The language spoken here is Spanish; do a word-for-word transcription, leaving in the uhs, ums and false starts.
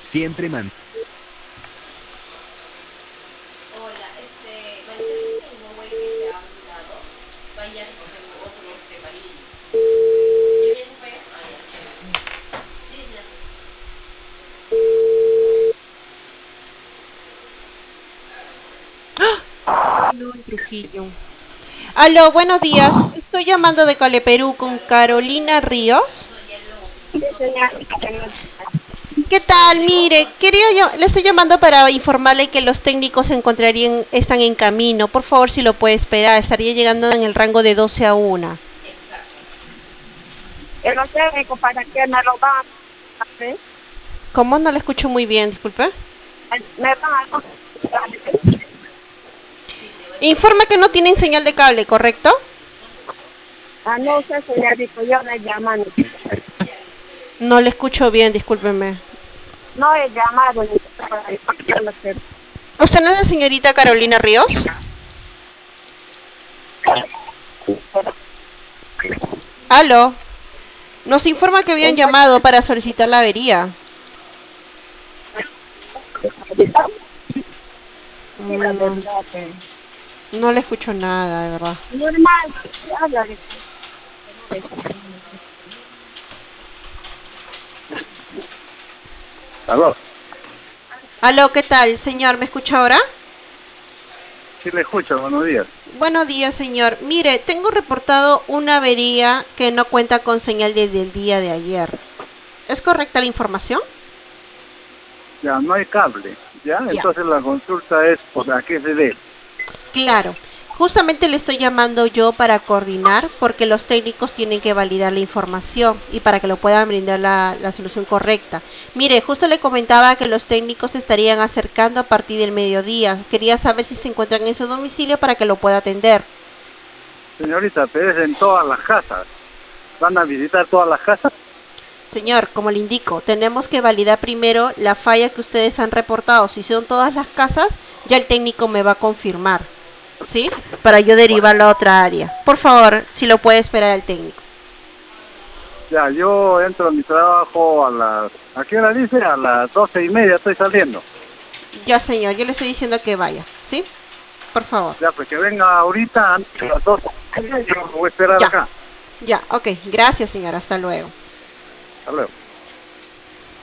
Siempre man. Hola, este, parece que el Huawei que se ha olvidado, vaya a recoger otro este París. ¿Ya vienes para allá? Ah, ya, chévere. Sí, ya. No, en Trujillo. Aló, buenos días. Estoy llamando de Cale, Perú con Carolina Ríos. Sí, señor. ¿Qué tal? Mire, quería yo, le estoy llamando para informarle que los técnicos se encontrarían, están en camino. Por favor, si lo puede esperar, estaría llegando en el rango de doce a una. El técnico para que me lo van a hacer. ¿Cómo? No le escucho muy bien, disculpe. Me van a Informa que no tienen señal de cable, ¿correcto? Ah, no sé, señorito, yo le llaman. No le escucho bien, discúlpeme. No he llamado ni para hacer. ¿Usted no es la señorita Carolina Ríos? Aló. Nos informa que habían llamado para solicitar la avería. Sí, la Mm, verdad que no le escucho nada, de verdad. normal, habla de Aló, Aló, ¿qué tal, señor? ¿Me escucha ahora? sí le escucho, buenos días. Buenos días, señor. Mire, tengo reportado una avería que no cuenta con señal desde el día de ayer. ¿Es correcta la información? Ya, no hay cable, ¿ya? Ya. Entonces la consulta es por a qué se debe. Claro. Justamente le estoy llamando yo para coordinar porque los técnicos tienen que validar la información y para que lo puedan brindar la, la solución correcta. Mire, justo le comentaba que los técnicos se estarían acercando a partir del mediodía. Quería saber si se encuentran en su domicilio para que lo pueda atender. Señorita, pero es en todas las casas. ¿Van a visitar todas las casas? Señor, como le indico, tenemos que validar primero la falla que ustedes han reportado. Si son todas las casas, ya el técnico me va a confirmar, ¿sí? Para yo Bueno, derivarlo a otra área. Por favor, si lo puede esperar el técnico. ya, yo entro a mi trabajo a las... ¿A qué hora dice? A las doce y media estoy saliendo. Ya, señor, yo le estoy diciendo que vaya, ¿sí? Por favor. Ya, pues que venga ahorita antes de las doce. Yo lo voy a esperar Ya, acá. ya, ok. Gracias, señor. Hasta luego. Hasta luego.